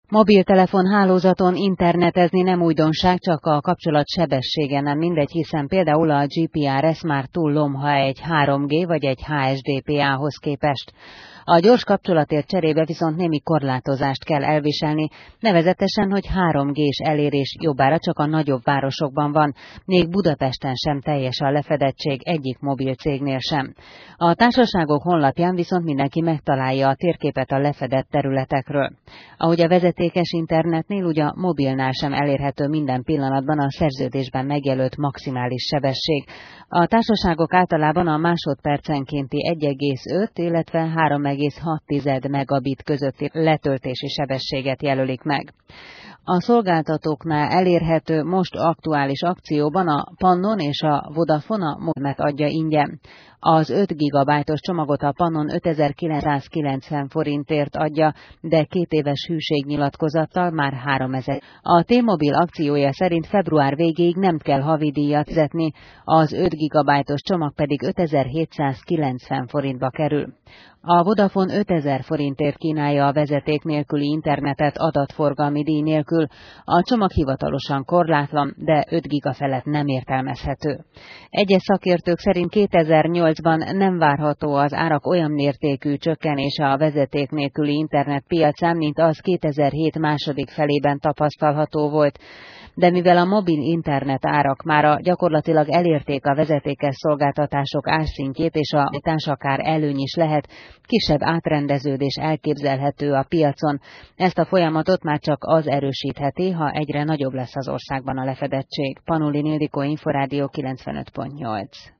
Mobiltelefon hálózaton internetezni nem újdonság, csak a kapcsolat sebessége nem mindegy, hiszen például a GPRS már túl lomha egy 3G vagy egy HSDPA-hoz képest. A gyors kapcsolatért cserébe viszont némi korlátozást kell elviselni, nevezetesen, hogy 3G-s elérés jobbára csak a nagyobb városokban van, még Budapesten sem teljes a lefedettség egyik mobilcégnél sem. A társaságok honlapján viszont mindenki megtalálja a térképet a lefedett területekről. Ahogy a vezetékes internetnél, úgy a mobilnál sem elérhető minden pillanatban a szerződésben megjelölt maximális sebesség. A társaságok általában a másodpercenkénti 1,5, illetve 3,6 megabit közötti letöltési sebességet jelölik meg. A szolgáltatóknál elérhető most aktuális akcióban a Pannon és a Vodafone a modemet adja ingyen. Az 5 GB-os csomagot a Pannon 5990 forintért adja, de 2 éves hűségnyilatkozattal már 3000. A T-Mobile akciója szerint február végéig nem kell havidíjat fizetni, az 5 GB-os csomag pedig 5790 forintba kerül. A Vodafone 5000 forintért kínálja a vezeték nélküli internetet adatforgalmi díj nélkül. A csomag hivatalosan korlátlan, de 5 giga felett nem értelmezhető. Egyes szakértők szerint 2008-ban nem várható az árak olyan mértékű csökkenése a vezeték nélküli internet piacán, mint az 2007 második felében tapasztalható volt. De mivel a mobil internet árak mára gyakorlatilag elérték a vezetékes szolgáltatások árszintjét, és a társ akár előny is lehet, kisebb átrendeződés elképzelhető a piacon. Ezt a folyamatot már csak az erősítheti, ha egyre nagyobb lesz az országban a lefedettség. Panulin Ildikó, Inforádió 95.8.